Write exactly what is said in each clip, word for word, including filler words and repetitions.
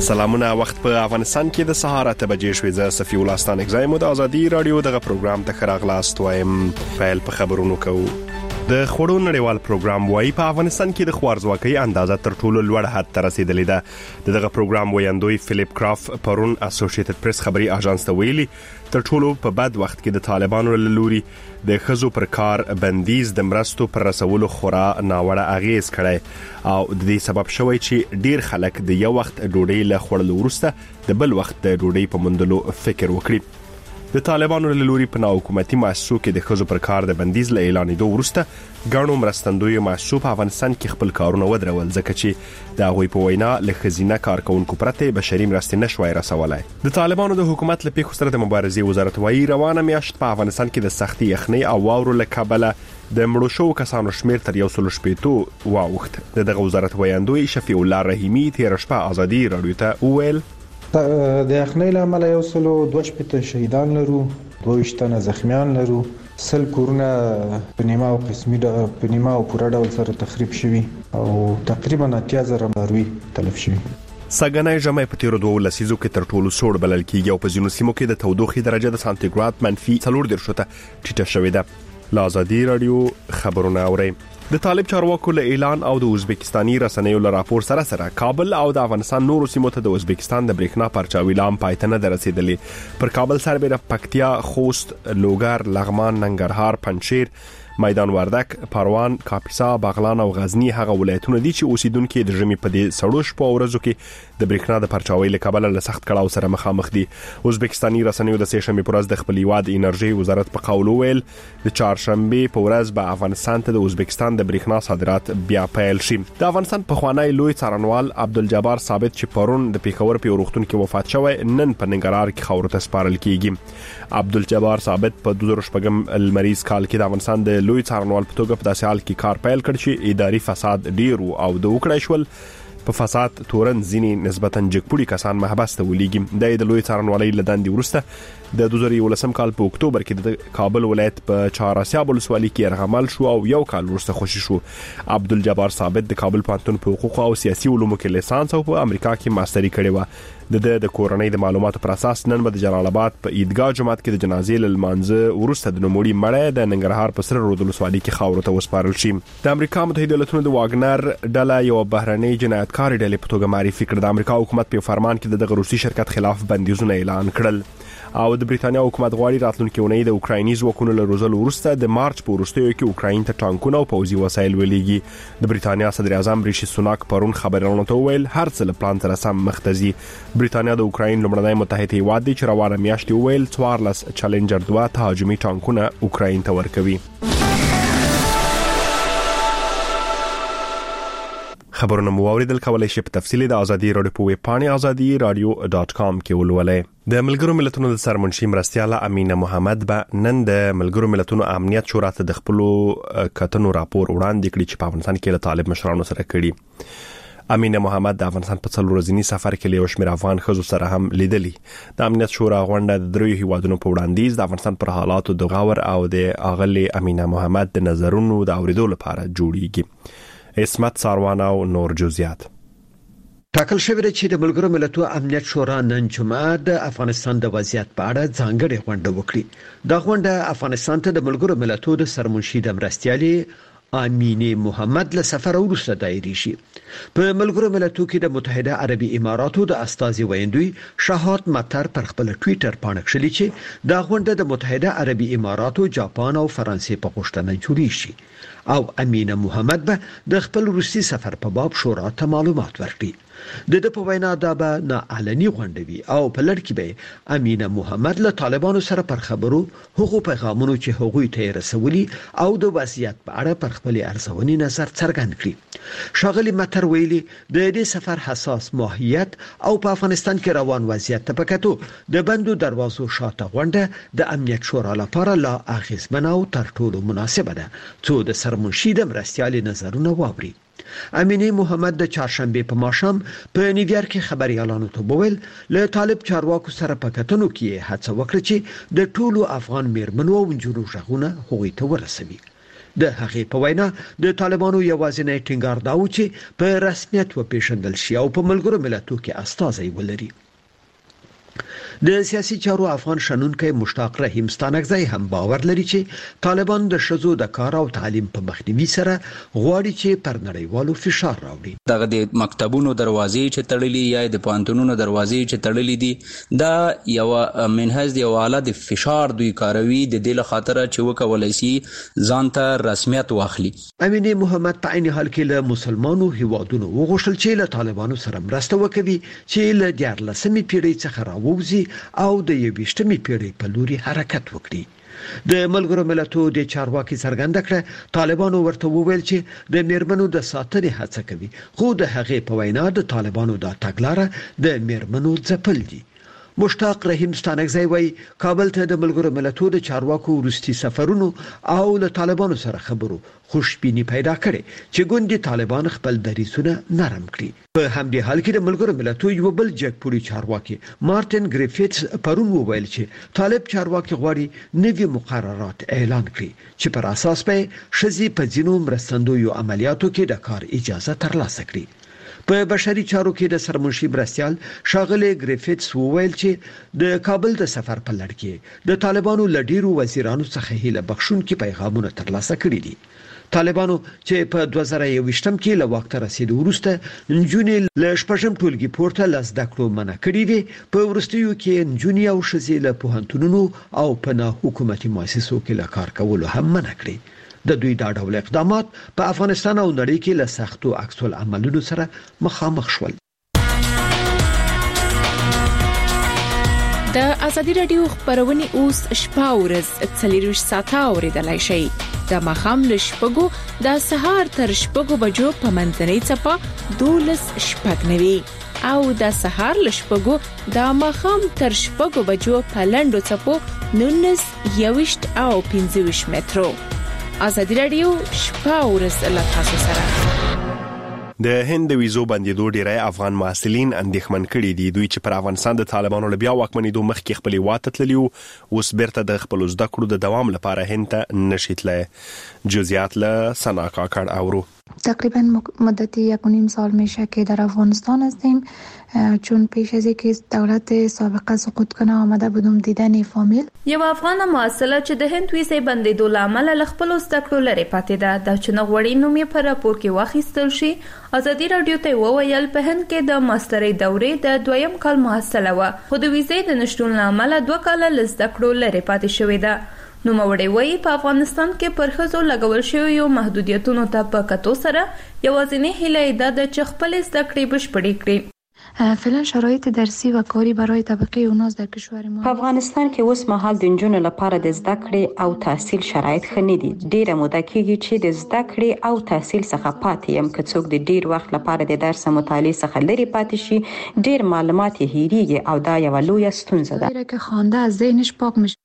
سلامونه. وخت په افغانستان کې د سهار اته بجې شوې. زه صفي الله ستانک زایم د ازادي رادیو دغه پروګرام ته خراغلاست وایم. فایل په خبرونو کوو. د خوړو نړیوال پروګرام وايي په افغانستان کې د خوارزواکۍ اندازه تر ټولو لوړ حد ته رسیدلې ده. دغه پروګرام وایندوی فلیپ کراف پرون اسوسییټډ پریس خبري اژانس ته ویلي تر ټولو په بد وخت کې د طالبانو له لوري د خزو پر کار بندیز د مرستو پر رسولو خورا ناوړه اغیز کړي او د دې سبب شوی چې ډیر خلک د یو وخت ډوډۍ له خوړلو وروسته د بل وخت د ډوډۍ په موندلو فکر وکړي. د طالبانو له لوري په ناحکومتي مؤسسو کې د خزو پر کار د بندیز له اعلانېدو وروسته ګڼو مرستندوی مؤسسو په افغانستان کې خپل کارونه ودرول ځکه چې د هغوی په وینا له خزینه کارکونکو پرته بشري مرستې نشوي رسولای. د طالبانو د حکومت له پیښو سره د مبارزې وزارت وايي روانه میاشت په افغانستان کې د سختي یخنۍ او واورو له کبله د مړو شو کسانو شمیر تر یو سل شپږ واوښت. دغه وزارت وایندوی شفیع الله رحیمی تیر شپه ازادي رادیو ته وویل د یخنۍ له امله یو سل دوه شپږ شهیدان لرو، دوه ویشتنه زخمیان لرو، سل کورونه په نیمه او قسمي په نیمه او پوره ډول سره تخریب شوي او تقریبا اتیا زره لاروي تلف شوي. سګنای ژمي په تیر دوه لسیزو کې تر ټولو سوړ بلل کېږي او په ځینو سیمو کې د تودوخې درجه د سانتیګراد منفي څلور دېرش ته ټیټه شوې ده. له ازادي رادیو خبرونه اورئ. د طالب چارواکو له اعلان او د ازبکستاني رسنیو له راپور سره سره کابل او د افغانستان نورو سیمو ته د ازبکستان د بریښنا پرچاوي لام پایته نه رسیدلې. پر کابل سربېره پکتیا، خوست، لوګر، لغمان، ننګرهار، پنجشیر، میدان وردک، پروان، کاپیسا، بغلان او غزنی هغه ولایتونه دي چې اوسیدونکو د ژمي په دې سړو شپو او ورځو کې د بریښنا د پرچاوي له کابل له سخت کړهو سره مخامخ دي. ازبکستاني رسنیو د سه شنبه پر ورځ د خپل هیواد انرژي وزارت په قول ویل د چهارشنبه په ورځ به افغانستان ته د ازبکستان د بریښنا صادرات بیا پیل شي. د افغانستان په خوانی لوی څارنوال عبدالجبار ثابت چې پرون د پیښور په روغتون کې وفات شوی نن په ننګرهار کې خاورو ته سپارل کیږي. عبدالجبار ثابت په دوه زره شپږم المریز کال کې د افغانستان د لوی څارنوال په توګه په داسې حال کې کار پیل کړ چې اداري فساد ډیر او د وکړای شول په فساد تورن ځینی نسبتا جګپوړي کسان محبس ته ولېږي. د لوی څارنوالۍ لداندې ورسته د دوه زره یولسم کال په اکتوبر کې د کابل ولایت په چهاراسیاب ولسوالۍ کې ارغمل شو او یو کال وروسته خوشی شو. عبدالجبار ثابت د کابل پوهنتون په حقوق او سیاسي علومو کې لیسانس او په امریکا کې ماستري کړې و. د د کورنۍ د معلوماتو پر اساس نن د جلال آباد په عیدګاه جماعت کې د جنازې لمانځه ورسته د نوموړي مړی د ننګرهار په سره رود ولسوالۍ کې خاورو ته وسپارل شي. د امریکا متحده ایالاتونو د واګنر ډله یو بهرنۍ جنایتکار ډلې په توګه معرفي کړ. د امریکا حکومت په فرمان کې دغه روسي شرکت خلاف بندیزونه اعلان کړل او د بریټانیا حکومت غواړي راتلونکي اونۍ د اوکرایني ځواکونو له روزلو وروسته د مارچ په وروستیو کې اوکراین ته ټانکونه او پوځي وسایل ولېږي. د بریټانیا صدر اعظم ریشي سوناک پرون خبرونه ته ویل هر څه له پلان سره سم مخ ته ځي. بریټانیا د اوکراین لومړنی متحد هیواد دی چې روانه میاشت ویل څوارلس چالنجر دوه تهاجمي ټانکونه اوکراین ته ورکوي. خبرونه مو اوریدل. کولای شئ په تفصیل د ازادي رادیو په ویب پاڼه ازادي رادیو ډاټ کام کې ولولئ. د ملګرو ملتونو د سرمنشي مرستیاله امینه محمد به نن د ملګرو ملتونو امنیت شورا ته د خپل کتنو راپور وړاندې کړی چې په افغانستان کې له طالب مشرانو سره کړي. امینه محمد د افغانستان په څلور ورځنی سفر کې له شمیر افغان خزو سره هم لیدلی. د امنیت شورا غونډه د دریو هیوادونو په وړاندیز د افغانستان پر حالاتو د غور او د اغلی امینه محمد د نظرونو د اوریدو لپاره جوړیږي. اسمت ساروان او نور جزئیات. ټاکل شوی دی چې د ملګرو ملتونو امنیت شورا نن جمعه د افغانستان د وضعیت په اړه ځانګړې غونډه وکړي. دا غونډه افغانستان ته د ملګرو ملتونو د سرمنشي د مرستیالي امینه محمد له سفر وروسته دایري شي. په ملګرو ملتونو کې د متحده عربي اماراتو د استازي ویندوی شهادت مطر پر خپل ټوئیټر باندې کړی چې دا غونډه د متحده عربي اماراتو، جاپان او فرانسې په غوښتنه جوړی شي او امینه محمد به د خپل روسي سفر په باب شورا ته معلومات ورکړي. د د په وینا دا به نه علني غونډوي او په لړ کې به امینه محمد له طالبانو سره پر خبرو هغو پیغامونو چې هغوی ته رسولي او د وضعیت په اړه پر خپل ارزونې نظر څرګند کړي. شاغلي مطر ویلي د دې سفر حساس ماهیت او په افغانستان کې روان وضعیت ته پکاتو د بندو دروازو شاته غونډه د امنیت شورا لپاره لا اغیزمنه او تر ټولو مناسبه ده څو د سرمنشي د مرستیالي نظرونه واوري. امینه محمد د چهارشنبه په ماښام په نیویارک کې خبريالانو ته وویل له طالب چارواکو سره په کتنو کې هڅه وکړه چې د ټولو افغان میرمنو او نجونو ژغونه هغوی ته ورسوي. د هغې په وینا د طالبانو یوازینی ټینګار دا و چې په رسمیت وپېژندل شي او په ملګرو ملتونو کې استازي ولري. د سیاسي چارو افغان شنونکي مشتاق رحیم ستانکزی هم باور لري چې طالبان د شذو د کار او تعلیم په مخنیوي سره غواړي چې پر نړیوالو فشار راوړي. دغه د مکتبونو دروازې چې تړلې یا د پوهنتونونو دروازې چې تړلې دي دا یو منهج دی او اعلی د فشار دوی کاروي د دې لخاطر چې وکولای شي ځان ته رسمیت واخلي. امین محمد په عین حال کې له مسلمانو هیوادونو وغوښتل چې له طالبانو سره مرسته وکړي چې له دیارلسمې پیړۍ څخه راووځي او د یویشتمې پیړۍ په لوري حرکت وکړي. د ملګرو ملتونو د چارواکي څرګنده کړه طالبانو ورته وویل چې د میرمنو د ساتنې هڅه کوي، خو د هغې په وینا د طالبانو د تګلارې د میرمنو ځپل دي. مشتاق رحیم ستانکزی وایي کابل ته د ملګرو ملتونو د چارواکو وروستي سفرونو او له طالبانو سره خبرو خوشبینی پیدا کړي چې ګوندي طالبان خپل دریسونه نرم کړي. په همدې حال کې د ملګرو ملتونو یو بل جګپوړي چارواکي مارټین ګریفټس پرون وویل چې طالب چارواکي غواړي نوي مقررات اعلان کړي چې پر اساس به شذي په ځینو مرستندویو عملیاتو کې د کار اجازه ترلاسه کړي. په بشري چارو کې د سرمنشي مرستیال شاغله ګریفټس وویل چې د کابل د سفر په لړ کې د طالبانو لډیرو وزیرانو څخه هیله بخښونکي پیغامونه ترلاسه کړي دي. طالبانو چې په دوه زره یوویشتم کې له وخت رسیدو وروسته نجونې له شپږم ټولګي پورته له زده کړو منع کړي وي، په وروستیو کې نجونې او ښځې له پوهنتونونو او په نه حکومتي مؤسسو کې له کار کولو هم منع کړي. د دوی دا ډول اقدامات په افغانستان او نړۍ کې له سختو عکس العملونو سره مخامخ شول. د ازادي رادیو خبرونه اوس شپه ورځ څلور ساعته اوریدلای شئ. د مخام له شپږو د سهار تر شپږو بجو په منځنۍ چپه دولس شپږ نوي او د سهار له شپږو د مخام تر شپږو بجو په لندو چپو نونس یوشت او پنځه ویشت مترو. ازادي رادیو شپه ورځ له تاسو سره. د هند د ویزو بندیدو ډیری افغان محصلین اندېښمن کړي دي، دوی چې پر افغانستان د طالبانو له بیا واکمنېدو مخکې خپل هیواد ته تللي وو، اوس بیرته د خپل زده کړو د دوام لپاره هند ته نشي تللی. جزئیات له سنا کاکړ اورو. تقریبا مدتی یک و نیم سال میشه که در افغانستان هستیم، چون پیش از اینکه دولت سابقه سقوط کنه آمده بودم دیدن فامیل. یو افغان محصله چې د هند ویزې بندیدو لامل له خپل زده کړو لري پاتې ده، د چنغوړی نوم یې په راپور کې واخیستل شي. ازادي رادیو ته وویل په هند کې د ماسترۍ دورې د دویم کال محصله و، خو د ویزې د نشټون لامل دوه کال له زده کړو لري پاتې شوې ده. نو موري وایي په افغانستان کې پر ښځو لګول شوی یو محدودیتونو ته په کتو سره یوازینی هیله ده چې خپل زده کړې بشپړې کړي. فعلا شرایط درسی و کاری برای طبقه اوناز در کشور ما په افغانستان کې اوس مهال د نجونو لپاره د زده کړې او تحصیل شرایط ښه نه دي. ډیره موده کېږي چې د زده کړې او تحصیل څخه پاتې یم. که څوک د ډیر وخت لپاره د درس مطالعه څخه لري پاتې شي، ډیر معلومات یې هېریږي او دا یو لویه ستونزه ده. که خوانده از ذهنش پاک میشه.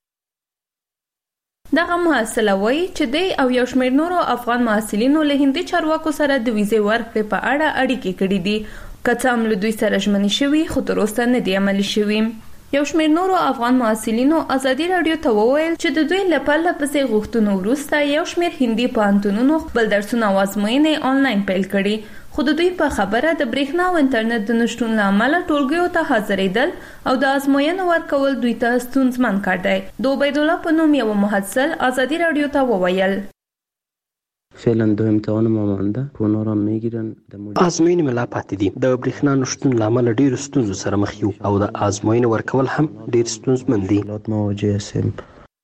دغه محصله وایي چې دی او یو شمېر نورو افغان محصلینو له هندي چارواکو سره د ویزې ورکړې په اړه اړیکې کړې دي. که څه هم له دوی سره ژمنې شوي، خو تر اوسه نه دي عملي شوي. یو شمېر نورو افغان محصلینو ازادي رادیو ته وویل چې د دوی له پرله پسې غوښتنو وروسته یو شمېر هندي پوهنتونونو خپل درسونه او ازموینې آنلاین پیل کړي، خو د دوی په خبره د برېښنا او انټرنیټ د نشټون له امله ټولګیو ته حاضرېدل او د ازموینو ورکول دوی ته ستونزمن کار دی. د عبیدالله په نوم یو محصل ازادي رادیو ته وویل فعلا دو امتحان ما مانده اونا را میگیرن. آزموین ملا پاتې دي. د برېښنا نشتون لامل ډیر ستونزو سره مخ یو او د آزموین ورکول هم ډیر ستونزمن دي. مواجه سم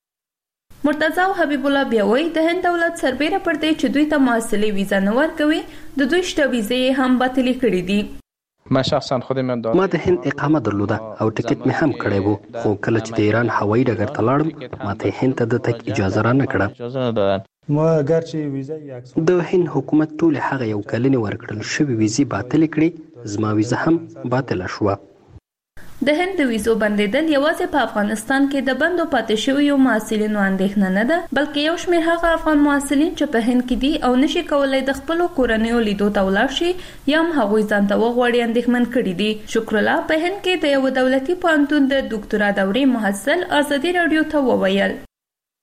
مرتضی او حبیب الله بیا وایي د هند دولت سربېره پر دې چې دوی ته محصلې ویزه نه ورکوي، د دوی شته ویزې هم باطلې کړې دي. ما شخصا خودم ما د هند اقامه درلوده او ټیکټ مې هم کړی وو، خو کله چې د ایران هوایي ډګر ته لاړم ما ته هند ته د تګ اجازه را نه کړه. ما اگر چې ویزه د هند حکومت ټول هغه یو کلنې ورکړل شوی ویزې باطل کړې، زما ویزه هم باطل شوه. د هند د ویزو بندیدل یوازې په افغانستان کې د بندو پاتې شویو محصلینو اندېښنه نه ده، بلکې یو شمېر هغه افغان محصلین چې په هند کې دي او نشي کولای د خپلو کورنیو لیدو ته ولاړ شي یا هم هغوی ځان ته وغواړي اندېښمن کړي دي. شکر الله په هند کې د یو دولتي پوهنتون د ډاکټرا دورې محصل ازادي رادیو ته وویل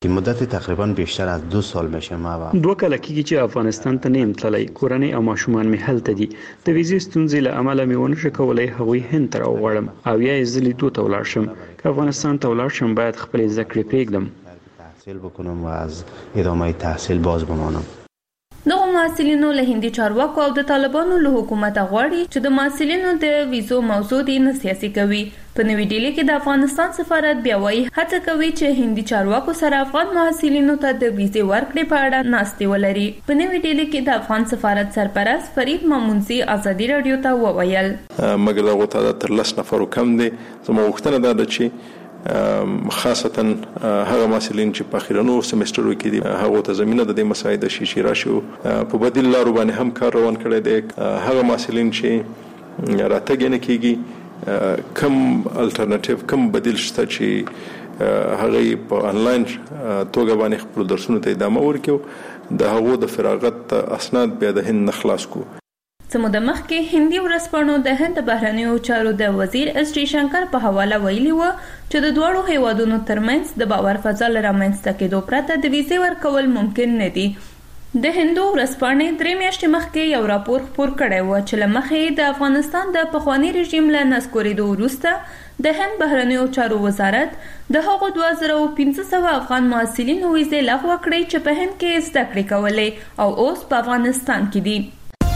که مدت تقریبا بیشتر از دو سال میشه. ما دوه کاله کېږي چې افغانستان ته نیم تللی، کورنۍ او ماشومان مې هلته دي. د ویزې ستونزې له امله مې ونه شو کولی هغوی هند ته راوغواړم او یا یې زه لیدو ته ولاړ شم. که افغانستان ته ولاړ شم باید خپلې زده کړې پرېږدم، تحصیل بکنم و از ادامه تحصیل باز بمانم. دغه محصلینو له هندي چارواکو او د طالبانو له حکومت غواړي چې د محصلینو د ویزو موضوع دې نه سیاسي کوي. په نوې ډیلي کې د افغانستان سفارت بیا وایي هڅه کوي چې هندي چارواکو سره افغان محصلینو ته د ویزې ورکړې په اړه ناستې ولري. په نوې ډیلي کې د افغان سفارت سرپرست فرید مامونزي ازادي رادیو ته وویل مګر دغه تعداد تر لس نفرو کم دی. زموږ غوښتنه دا ده چې خاصتا هغه محصلین چې په اخیرنو سمسترو کې دي هغه ته زمينه د دې مسایل شي شي راشو په بدیل لارو باندې هم کار روان کړی دی. هغه محصلین چې راتګ نه کیږي کم الټرنیټیو کم بدیل شته چې هغه په انلاین توګه باندې خپل درسونه ته ادامه ورکړي د هغه د فراغت اسناد بیا د هند نخلاص کو. سمود مخکې هندي ورسپانو د هند بهرنیو چارو د وزیر اس ټي شنکر په حواله ویلي و چې د دوړو هیوادونو ترمنځ د باور فضا لرامنځته کېدو پرته د ویزې ورکول ممکن نه دي. د هندو ورسپانې درې میاشتې مخکې یو راپور خپور کړی و چې له مخې د افغانستان د پخواني رژیم له نسکورېدو وروسته د هند بهرنیو چارو وزارت د هغو دوه زره او پنځه سوه افغان محصلینو ویزې لغوه کړې چې په هند کې زده کړې کولې او اوس په افغانستان کې دي.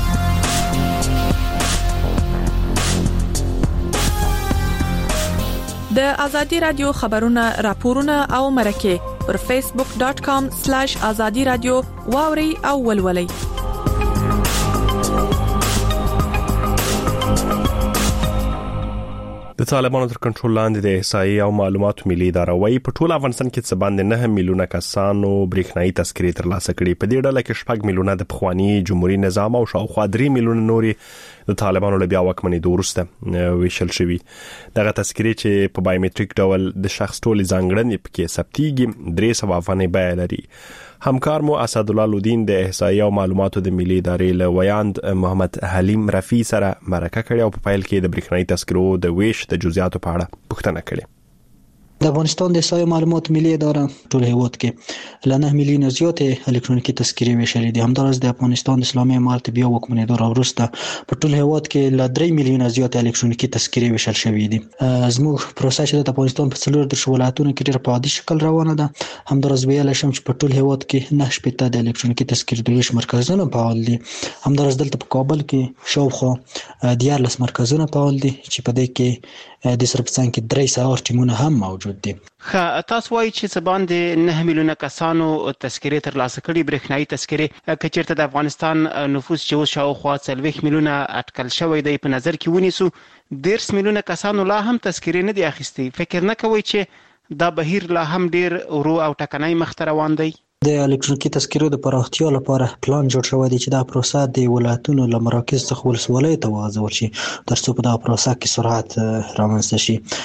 د ازادي رادیو خبرونه راپورونه او مرکه پر فیسبوک ډاټ کام سلیش ازادي رادیو واوري او ولولي. د طالبانو تر کنټرول لاندې د احصایې او معلوماتو ملي اداره وايي په ټول افغانستان کې څه باندې نه میلیونه کسانو برېښنايي تذکرې ترلاسه کړې. په دې ډله کې شپږ میلیونه د پخوانی جمهوریت نظام او شاوخوا درې میلیونه نورې د طالبانو له بیا واکمنۍ وروسته ویشل شوي. دغه تذکرې چې په بایومټریک ډول د شخص ټولې ځانګړنې پکې ثبتېږي درې سوه افغانۍ بیه لري. همکار مو اسدالله لودین د احصایې او معلوماتو د ملي ادارې له ویاند محمد حلیم رفیع سره مرکه کړې او په پایل کې د برېښنايي تذکرو د ویش د جزئیاتو په اړه پوښتنه کړې. د افغانستان د احصایې معلوماتو ملي اداره ټول هیواد کې له نه میلیونه زیاتې الکترونیکي تذکرې ویشلې دي. همدارس د افغانستان د اسلامي امارت بیا واکمنېدو وروسته په ټول هیواد کې له درې میلیونه زیاتې الکترونیکي تذکرې ویشل شوې دي. زموږ پروسه چې د افغانستان په څلور دېرش ولایتونو کې ډېر په عادي شکل روانه ده. همدارس ویلای شم چې په ټول هیواد کې نه شپېته د الکترونیکي تذکرې د ویش مرکزونه فعال دي. همدارس دلته په کابل کې شاوخوا دیارلس مرکزونه فعال دي چې په دې کې د سرپسان کې درې سوه ټیمونه هم موجود دي. خا تاسو وایي چې څه باندې نه میلیونه کسانو تذکرې ترلاسه کړي برېښنايي تذکرې که چېرته د افغانستان نفوس چې اوس شاوخوا څلوېښت میلیونه اټکل شوی دی په نظر کې ونیسو دېرش میلیونه کسانو لا هم تذکرې نه دي اخیستې. فکر نه کوئ چې دا بهیر لا هم ډېر ورو او ټکنی مخته روان دی؟ د الکترونیکي تذکرو د پراختیا لپاره پلان جوړ شوی دی چې دا پروسه د ولایتونو له مراکز څخه ولسوالیو ته وغځول شي ترڅو په دا پروسه کې سرعت رامنځته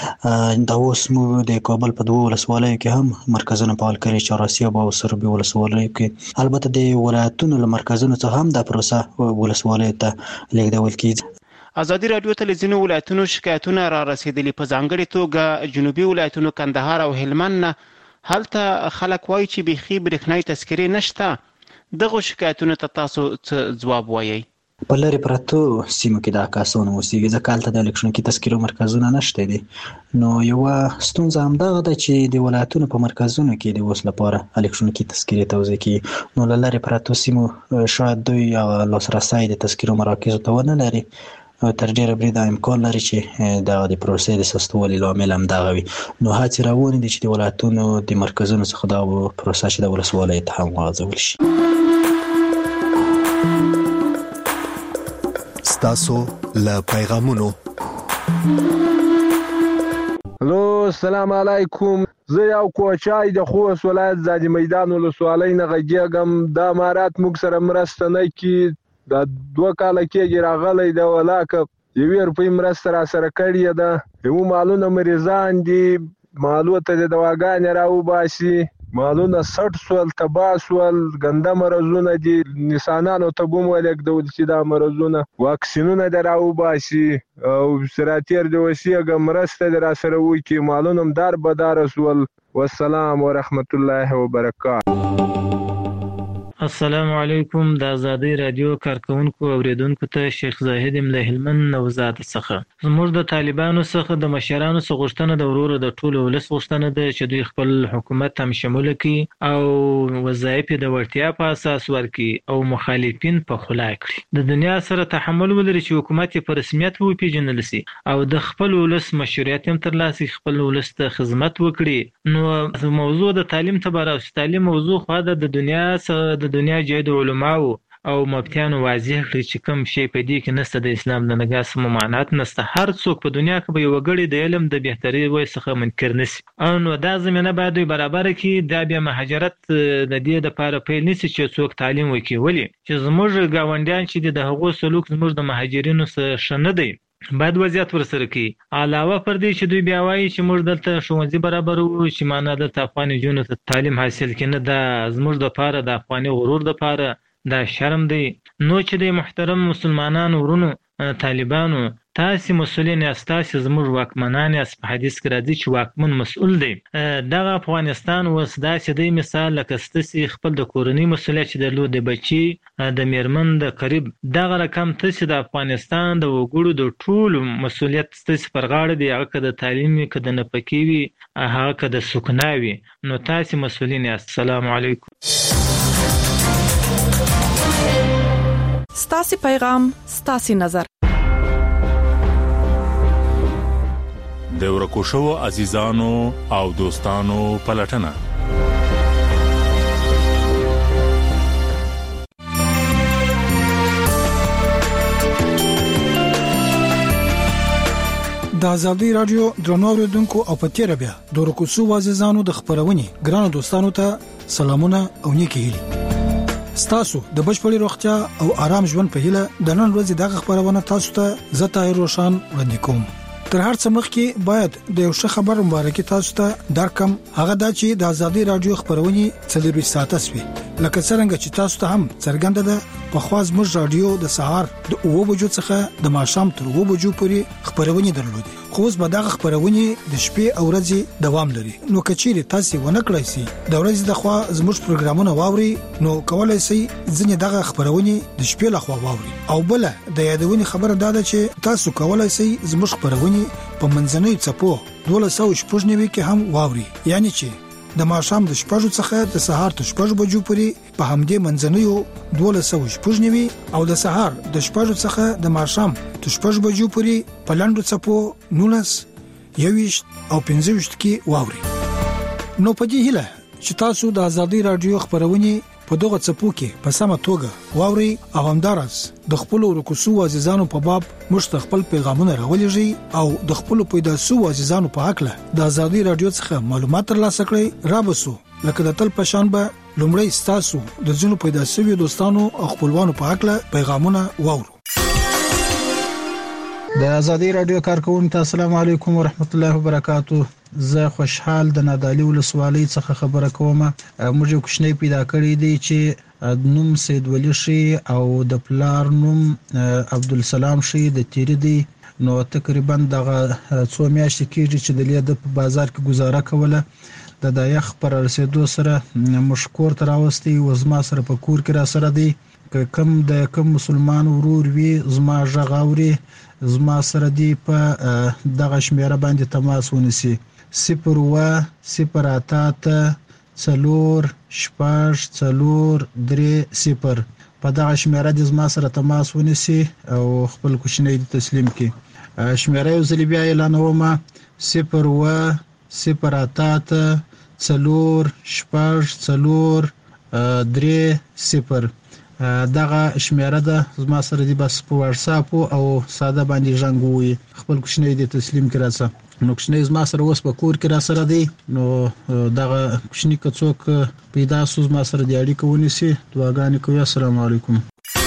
شي. دا اوس موږ د کابل په دوه ولسوالیو کې هم مرکزونه فعال کړي، چهارسیاب او سربي ولسوالیو کې. البته د ولایتونو له مرکزونو څخه هم دا پروسه ولسوالیو ته لیږدول کیږي. ازادي رادیو ته له ځینو ولایتونو شکایتونه را رسیدلي، په ځانګړې توګه جنوبي ولایتونو کندهار او هلمند نه. هلته خلک وایي چې بيخي برېښنايي تذکرې نشته. دغه شکایتونو ته تاسو څه ځواب وایي؟ په لرې پرتو سیمو کې دا کسان اوسېږي ځکه هلته د الکترونیکي تذکرو مرکزونه نشته دي. نو یوه ستونزه همدغه ده چې د ولایتونو په مرکزونو کې د اوس لپاره الکترونیکي تذکرې توزیع کیږي. نو له لرې پرتو سیمو شاید دوی لاسرسی د تذکرو مراکزو ته ونه لري. تر ډیره بریده امکان لري چې دغه د پروسې د سستوالي لامل هم دغه وي. نو هڅې روانې دي چې د ولایتونو د مرکزونو څخه دا پروسه چې د ولسوالیو ته هم وغځول شي. ستاسو له پیغامونو. هلو السلام علیکم. زه یو کوچای د خوست ولایت زادي میدان ولسوالۍ نه غږیږم. د امارات موږ سره مرسته نه کوي. دا دوه کاله کېږي راغلی ده ولاکه یوې روپۍ مرسته را سره کړې ده. یو مالونه مریضان دي، مالو ته د دواګانې راوباسي، مالونه سټ سول، تباه سول، ګنده مرضونه دي. نسانانو ته به مو ولېږدول چې دا مرضونه واکسینونه دې راوباسي او سراتیر دې وسیږه مرسته دې را سره وکړي. مالونه هم دار بداره سول. والسلام ورحمت الله وبرکاته. السلام علیکم. د ازادي رادیو کارکونکو اوریدونکو ته شیخ زاهد ام له هلمند نوزاد څخه. زموږ د طالبانو څخه د مشرانو څخه غوښتنه د ورور د ټولو ولس غوښتنه ده چې دوی خپل حکومت هم شمول کړي او وظایف د وړتیا په اساس ورکړي او مخالفین په خلا کړي. د دنیا سره تحمل ولري چې حکومت په رسمیت وپیژنل شي او د خپل ولس مشروعیت هم ترلاسه خپل ولس ته خدمت وکړي. نو موضوع د تعلیم ته راوځي. تعلیم موضوع خو د دنیا سره د دنیا جید علماو او مفتیانو واضح کړی چې کوم شی په دې کې نسته د اسلام د نګاس ممانعت نسته. هر څوک په دنیا کې به یو غړي د علم د بهتري وای څخه منکر نشي. او دا زمينه باید برابر کړي. دا بیا مهاجرت د دې د لپاره پیل نشي چې څوک تعلیم وکړي. ولی چې زموږ گاونډیان چې د هغو سلوک زموږ د مهاجرینو سره شنه دی باید وضعیت ورسره کوي. علاوه پر دې چې دوی بیا وایي چې موږ دلته ښوونځي برابر وو چې معنا دلته افغاني جنونو ته تعلیم حاصل کړي. نه، دا زموږ د پاره د افغاني غرور د پاره دا شرم دی. نو چې د محترم مسلمانانو ورونو طالبانو تاسو مسؤلین یاست، تاسو زموږ واکمنان یاست. په حدیث کې راځي چې واکمن مسؤل دی. دغه افغانستان اوس داسې دی مثال لکه ستاسو خپل د کورنۍ مسؤلیت چې درلود د بچي د میرمن د قریب دغه رقم تاسو د افغانستان د وګړو د ټول مسؤلیت ستاسو پر غاړه دی. هغه که د تعلیم وي، که د نفقې وي، هغه که د سکنا وي، نو تاسو مسؤلین یاست. السلام علیکم. ستاسو پیغام ستاسو نظر. د ورکو شو عزیزانو او دوستانو پلټنه. د ازادي رادیو درنو اوریدونکو او پتیره بیا د ورکو شو عزیزانو د خبرونې ګرانو دوستانو ته سلامونه او نیکی هیلي. ستاسو د بشپړی روغتیا او آرام ژوند په هیله د نن ورځې دغه خبرونه تاسو ته زه روشن وړاندې کوم. تر هر څه مخکې باید د یو ښه خبر مبارکي تاسو ته درکم. هغه دا چې د ازادي رادیو خبرونه څلور ساعته سوي. لکه څنګه چې تاسو ته هم څرګنده ده په خواز موږ رادیو د سهار د اوو بجو څخه د ماښام تر اوو بجو پورې خبرونه درلودي. خو اوس به دغه خبرونه د شپې او ورځې دوام لري. نو کچېری تاسو ونه کړئ سي د ورځې د خوا زموږ پروګرامونه واوري، نو کولای شئ ځنې دغه خبرونه د شپې لخوا واوري. او بل د یادونې خبره ده چې تاسو کولای شئ زموږ خبرونه په منځنۍ چپو دوله سو شپږ نیوي کې هم واوري. یعنی چې د ماښام د شپږو څخه د سهار تر شپږ بجو پورې په همدې منځنیو دوله سو شپږ نیوي او د سهار د شپږو څخه د ماښام تر شپږ بجو پورې په لاندو چپو نولس یويشت او پنځه ویشت کې واوري. نو په دې هیله چې تاسو د ازادي رادیو خبرونه په دغه چپو کې په سمه توګه واوري او همدارس د خپل ورکوسو عزیزانو په باب مشت خپل پیغامونه راولېږي او د خپل پیداسو عزیزانو په حق له د ازادي رادیو څخه معلومات ترلاسه کړئ. را بسو لکه د تل پشان به لومړی ستاسو د ځینو پیداسوي دوستانو او خپلوانو په حق له پیغامونه واورو. د ازادي رادیو کارکونکو السلام علیکم ورحمت الله وبرکاتہ. زه خوشحال د نادعلي ولسوالۍ څخه خبره کوم. موږ یو کوچنی پیدا کړی دی چې نوم سید ولی شي او د پلار نوم عبدالسلام شي د تیری دی. نو تقریبا دغه څو میاشتې کېږي چې د لیده په بازار کې گزاره کوله. د دایخ پر رسیدو سره مشکور تر اوستي و زما سره په کور کې را سره دی. کم د کم مسلمان ورور وی زما ژغاوري زما سره دی په دغه شمیره باندې تماس ونیسي. صفر و صفر اته څلور شپږ څلور درې صفر په دغه شمیره د زما سره تماس ونیسي او خپل کوشنۍ تسلیم کړي. شمیره یو ځل بیا اعلانوم: صفر و صفر اته څلور شپږ څلور درې صفر. دغه شمیره ده زما سره دی بس په واتس اپ او ساده باندې ژوندوي. خپل کوشنۍ د تسلیم کړه راځه. نو کوشنۍ زما سره اوس په کور کې را سره دی. نو دغه کوشنۍ کڅوک پیدا سوز ما سره دی اړیکه ونیسي. دعاګانې کوي. السلام علیکم.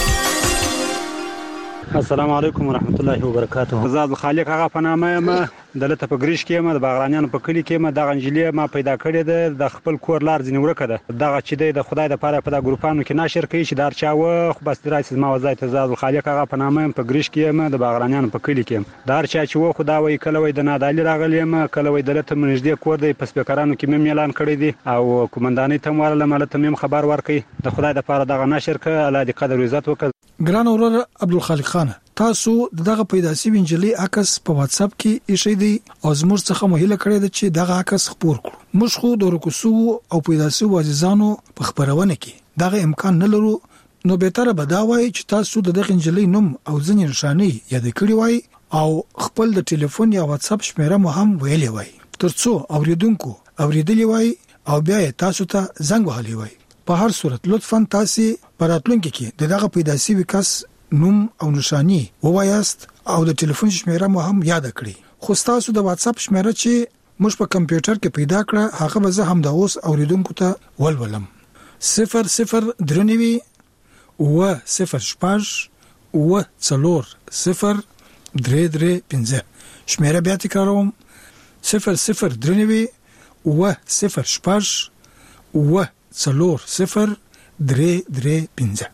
السلام علیکم ورحمت الله وبرکاته. زاد خالق هغه په نامه ما دلته په ګریش کې ما د باغرانیانو په کلی کې ما د غنجلې ما پیدا کړې ده د خپل کور لار ځنی ورکه ده دغه چې د خدای د پاره په د ګروپانو کې نشر کوي چې دار چا و خو بس درایسز ما وزای ته زاد الخالق هغه په نامه په ګریش کې ما د باغرانیانو په کلی کې دار چا چې و خدا وای کله وای د نادالي راغلی ما کله وای دلته منځدې کور دی په سپیکرانو کې مې اعلان کړی دی او کومندانۍ ته ورله مالته مې خبر ورکړي د خدای د پاره دغه نشر ک الله دې قدر عزت وکړي ګران اورر عبدالخالق خان تاسو دغه پیدا شوی انجلي عکس په واتس اپ کې ایشي دی او زموږ څخه مهله کړی دی چې دغه عکس خپور کړو موږ خو د رکوسو او پیدا شوی عزیزانو په خبرونه کې دغه امکان نه لرو نو به تر بداوي چې تاسو دغه انجلي نوم او ځنی نشانی یاد کړی وای او خپل د ټلیفون یا واتس اپ شمیره مو هم ویلې وای ترڅو اوریدونکو اوریدلی وای او بیا تاسو ته زنګ وهلی وای په هر صورت لطفا تاسو پراتلونکو کې دغه پیدا شوی کس نوم او نشانی ووایاست او د ټلیفون شمیره مو هم یاد کړئ خو تاسو د واتس اپ شمیره چې موږ په کمپیوټر کې پیدا کړه هغه به زه هم د اوس اوریدونکو ته ولولم صفر صفر درنوي و صفر شپږ و څلور صفر درې درې پنځه شمیره بیا تکراروم صفر صفر درنوي و صفر شپږ و څلور صفر درې درې پنځه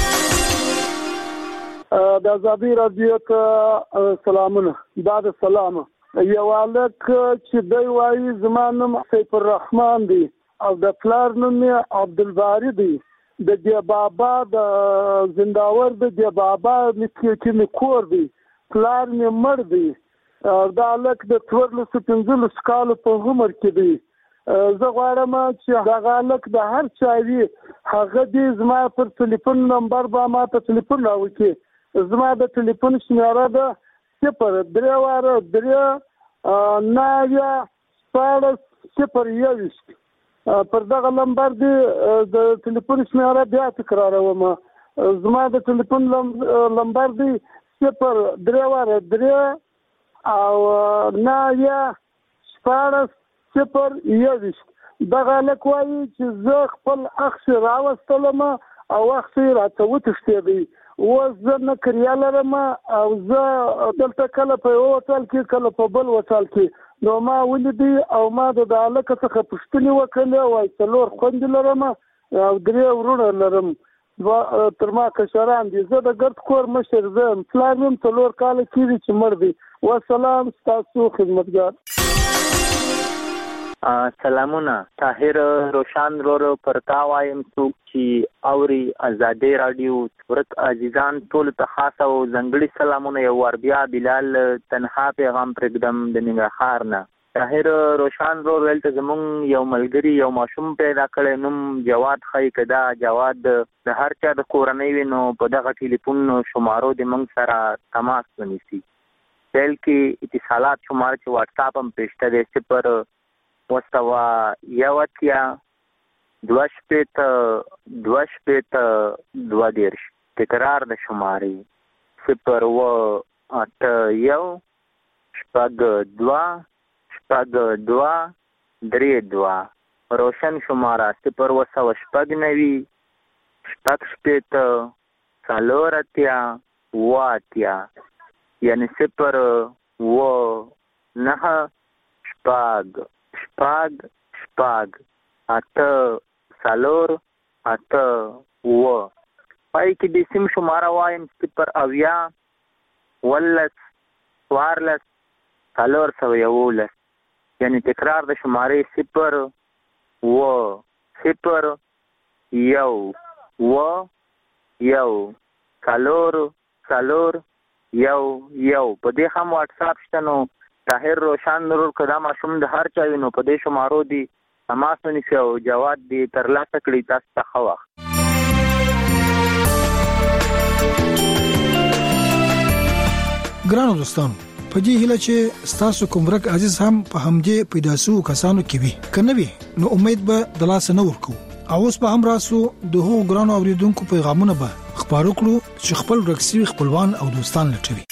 د آزادی رادیو ته سلامونه دا د سلام یو الک چې دی وایي زمانم سیف الرحمن دی او د پلار نوم عبدالباری دی د دی بابا د زنداور د دی بابا چې می کور دی پلار می مړ دی دا الک د څوارلس پنځلس کال په عمر کې دی زه غواړم چې دا الک د هر چا وی هغه دې زما پر ټلیفون نمبر با ما ته ټلیفون راوړي زما د ټلیفون شمیره ده صفر درې واره درې ناویا شپاړس صفر یویشت پر دغه نمبر دی د ټلیفون شمیره بیا تکراروم زما د ټلیفون نمبر دی صفر درې واره درې او ناویا شپاړس صفر یویشت دغه لک وایي چې زه خپل اخ راوستلم او اخ راته وتښتېدی و زه نه کریا لرم او زه دلته کله په یو وټال کې کله په بل وټال کې نو ما ولیدي او ما د علاقه څخه پښتني وکړه وای څلور خوند لرم او درې ورونه لرم تر ما کشران دي زه د ګرد کور مشر زم پلانم څلور کال کېږي چې مړ دي والسلام تاسو خدمتګار سلامونه طاهر روشان رورو پرتا وایم څوک چې اوري آزادی رادیو ورک عزیزان ټول ته خاص او ځنګړي سلامونه یو ور بیا بلال تنها پیغام پرګدم د ننګرهار نه طاهر روشان رور ولته زمون یو ملګری یو ماشوم پیدا کړي نوم جواد خای کدا جواد د هر چا د کورنۍ وینو په دغه ټلیفون شمارو د منګ سره تماس ونیسي بل کې اتصالات شمار چې واتس اپ هم پېشته دي صفر وستوا یواتیا دوش پیت دوش پیت دو دیرش تکرار د شماری صفر و ات یو شپگ دوا شپگ دوا دری دوا روشن شمارا صفر و سو شپگ نوی شپگ شپیت سالورتیا واتیا یعنی صفر و نه شپگ شپاگ شپاگ اته سالور اته و پای کې د سیم شماره وایم صفر اویا ولس وارلس سالور سو یولس یعنی تکرار د شماره صفر و صفر یو و یو سالور سالور یو یو په دې هم واتس اپ شته نو طاهر روشان نور کدا ماشوم د هر چا وینو په دې شمارو دي تماس ونیسي او جواد دي تر لاسه کړی تاسو ته خو ګرانو دوستانو په دې هیله چې تاسو کوم ورک عزیز هم په همدې پیداسو کسانو کې وي کنه وي نو امید به د لاسه نه ورکو او اوس به هم راسو د هغو ګرانو اوریدونکو پیغامونه به خبرو کړو چې خپل ورکسي خپلوان او دوستان لټوي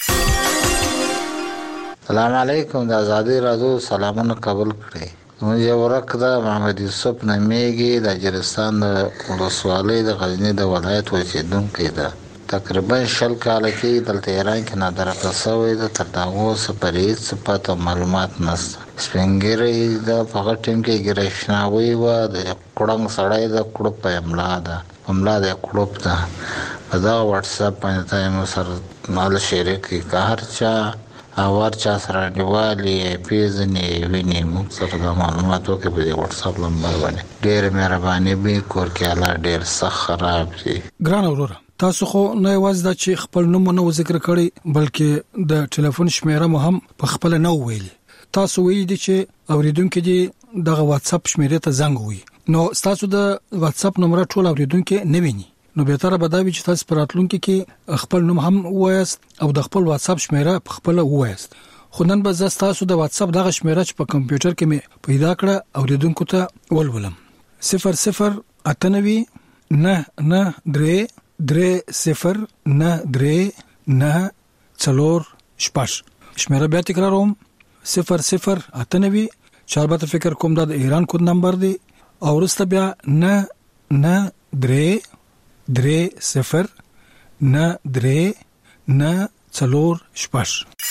سلام علیکم د آزادی رادیو سلامونه قبول کړئ موږ یو ورک د محمد یوسف نمیږي د جرستان د ولسوالۍ د غزنی د ولایت اوسیدونکو ده تقریبا شل کال کې دلته ایران کې نادرکه شوی د تر دا اوسه پرې څه پته معلومات نشته. سپینګری د هغه ټیم کې ګریشناوي و د کړنګ سړی د کړپ په املا ده املا د کړپ ده دا واتس اپ باندې مو سره مال شریک کی هر چا اور چا سره دیوالي پیژنې ویني مو سره د معلوماتو کې په واتس اپ نمبر باندې ډېر مهرباني به کور کې الله ډېر سخت خراب دي. ګران اورور تاسو خو نه واز د چې خپل نوم نو ذکر کړی بلکې د ټلیفون شمیره مو هم په خپل نو ویلي. تاسو ویلي دي چې اوریدونکو دي د واتس اپ شمیره ته زنګ وي نو تاسو د واتس اپ نمبر ټول اوریدونکو نه ویني نو به تر بداوی چې تاسو پراتلونکو کې خپل نوم هم وایست او د خپل واتس اپ شمیره په خپل وایست. خو نن به تاسو د واتس اپ دغه شمیره چې په کمپیوټر کې مې پیدا کړه اوریدونکو ته ولولم صفر صفر اتنوي نه نه درې درې صفر نه درې نه څلور شپږ شمیره بیا تکراروم صفر صفر اتنوي چاربته فکر کوم د ایران کود نمبر دی او ورسته بیا نه نه درې درې صفر نه درې نه څلور شپږ.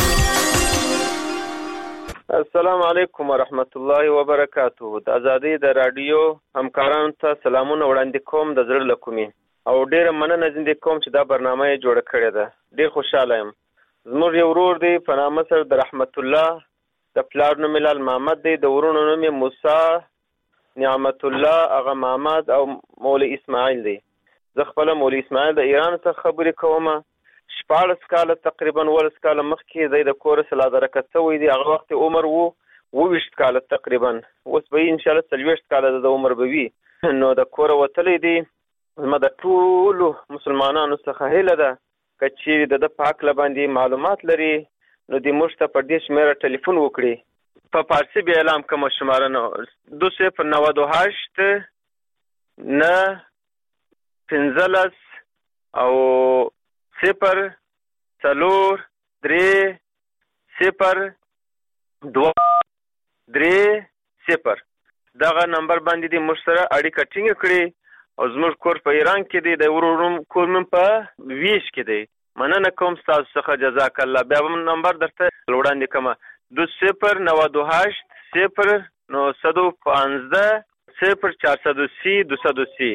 السلام علیکم ورحمت الله وبرکاته. د ازادي د رادیو همکارانو ته سلامونه وړاندې کوم د زړه له کومې او ډېر مننه زنده کوم چې دا برنامه یې جوړه کړې ده. ډېر خوشاله یم. زموږ یو ورور دی په نامه سره د رحمت الله د پلار نوم لال محمد دی د ورونو نوم موسی نعمت الله اغا محمد او مولوی اسماعیل دی. زه خپل مولوی اسماعیل د ایران څخه خبرې کوم. شپاړس کاله تقریبا ولس کاله مخکې د کور سره درکه شوی دی. هغه وخت عمر وو وویشت کاله تقریبا اوس به ان شاء الله څلوېښت کاله د عمر به وي. نو د کور وتلې دی. زما د ټولو مسلمانانو څخه هیله ده که چیرې د په هکله باندې معلومات لري نو د موږ ته په دې شمیره ټلیفون وکړي. په فارسي بیا اعلام کوم شماره نو دو صفر نود و هشت نه پنځلس او صفر څلور درې صفر دوه درې صفر دغه نمبر باندې د موږ سره اړیکه ټینګه کړي او زموږ کور په ایران کې دی د ورونو کور مې په ویش کې دی. مننه کوم تاسو څخه جزاک الله. بیا هم نمبر درته وړاندې کوم دو صفر نود و هشت صفر نهصد و پانزده صفر چهارصد و سی دویست و سی.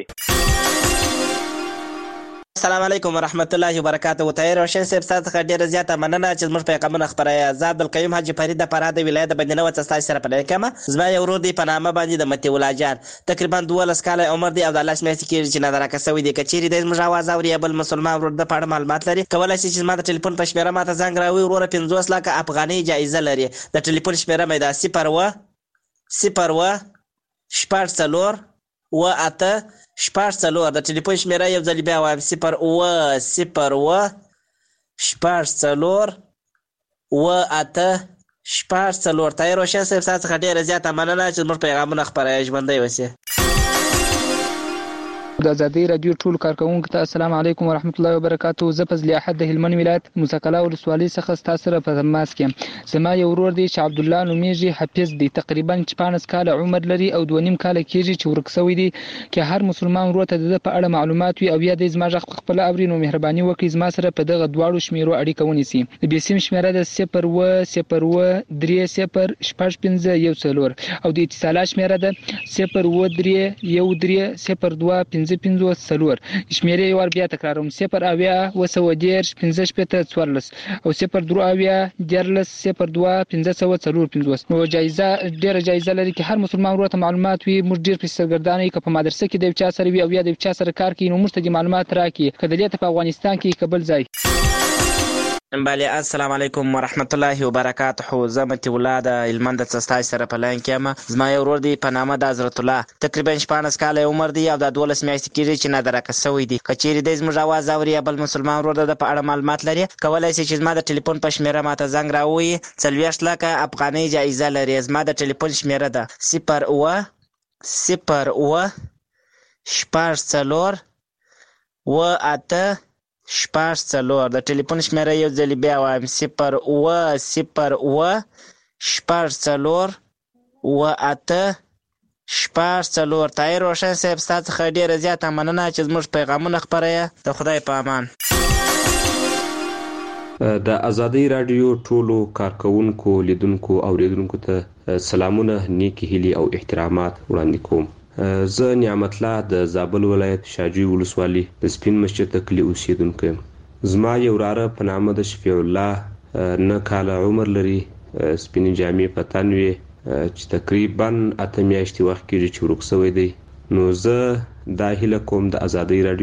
السلام علیکم ورحمت الله وبرکاته. طاهر روشن صاحب تاسو ته ډیره زیاته مننه چې زموږ پیغامونه خبرای. آزاد القیوم حاجی فرید د فراد ولایت باندې نو تاسو سره په لکه زما یو ورور دی په نامه باندې د متی ولا جان تقریبا دولس کاله عمر دی او د الله شمه کې چې نظر راکسوي دی کچيري د زموږ आवाज اوري بل مسلمان ورور د پاړه معلومات لري کولای شي چې ما د ټلیفون په شمیره ماته زنګ راوي ورور پنځوس لک افغاني جایزه لري. د ټلیفون شمیره مې دا صفر و صفر و شپږ څلور و اته شپږ څلور د ټلیفون شمیره یو ځل بیا وایم صفر و صفر و شپږ څلور و اته شپږ څلور. طاهر روشن صاحب تاسو ته ډیره زیاته مننه چې زموږ پیغامونه خپرای ژوندۍ وسه. د ازادي رادیو ټول کارکونکو ته السلام علیکم ورحمت الله وبرکاته. زه فضل احد د هلمند ولایت موسکلا ولسوالۍ څخه تاسو سره په تماس کې. زما یو ورور دی چې عبد الله نومیږي حفیظ دی تقریبا شپږ کاله عمر لري او دوه نیم کاله کېږي چې ورکسوي دی چې هر مسلمان ورور ته د په اړه معلومات وي او یا د زما ځخ خپل اوري نو مهرباني وکړي زما سره په دغه دواړو شمیرو اړیکه ونیسي. د بیسیم شمیره د صفر و صفر و درې صفر شپږ پنځه یو څلور او د اتصالات شمیره د صفر و درې یو درې صفر دوه پنځه پنځوس څلور. شمیرې یو ور بیا تکراروم صفر اویا وسو دېرش پنځه شپېته څوارلس او صفر درې اویا دیارلس صفر دوه پنځه سوه څلور پنځوس. نو جایزه ډیره جایزه لري چې هر مسلمان ورته معلومات وي. موږ ډیر په سرګردانۍ کې په مدرسې کې د چا سره وي او یا د چا سره کار کوي نو موږ ته د معلومات راکړي کله په افغانستان کې قبل ځای. بله السلام علیکم ورحمت الله وبرکاته. زمتی ولاد هلمند څخه سره په لاین کې زما یو ورور دی په نامه د حضرت الله تقریبا شپږ کاله عمر دی او د دولس میاشتې کېږي چې نادر کسوي دی. کچيري د زموږ आवाज اوري بل مسلمان ورور د په اړه معلومات لري کولای شي چې زما د ټلیفون په شمیره ماته زنګ راوي څلوېښت لک افغاني جایزه لري. زما د ټلیفون شمیره ده صفر و صفر و شپږ څلور و اته شپږ څلور. د ټلیفون شمیره یو ځل بیا وایم صفر و صفر و شپږ څلور و اته شپږ څلور. طاهر روشن صاحب تاسو څخه ډیره زیاته مننه چې زموږ پیغامونه خپروي. د خدای په امان. د ازادي رادیو ټولو کارکونکو لیدونکو او اوریدونکو ته سلامونه، نیکی هیلي او احترامات وړاندې کوم. زه نعمت الله د زابل ولایت شاجوی ولسوالي د سپین مسجد کلی اوسیدونکو یم. زما یو وراره په نامه د شفیع الله نه کاله عمر لري، سپینې جامې په تن وي چې تقریبا اته میاشتې وخت کېږي چې ورک شوی دی. نو زه دا هیله کوم د ازادي رادیو